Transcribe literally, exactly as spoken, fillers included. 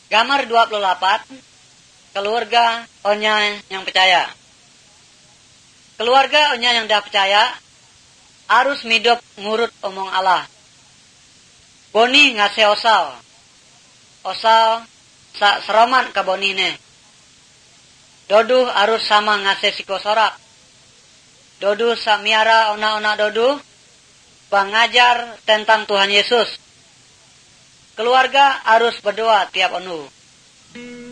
Gambar dua puluh delapan, keluarga onya yang percaya. Keluarga onya yang dah percaya harus hidup ngurut omong Allah. Boni ngasih osal. Osal sa seroman ke bonine. Dodu harus sama ngasih sikosorak. Dodu sa miara ona-ona dodu bangajar tentang Tuhan Yesus. Keluarga harus berdoa tiap onu.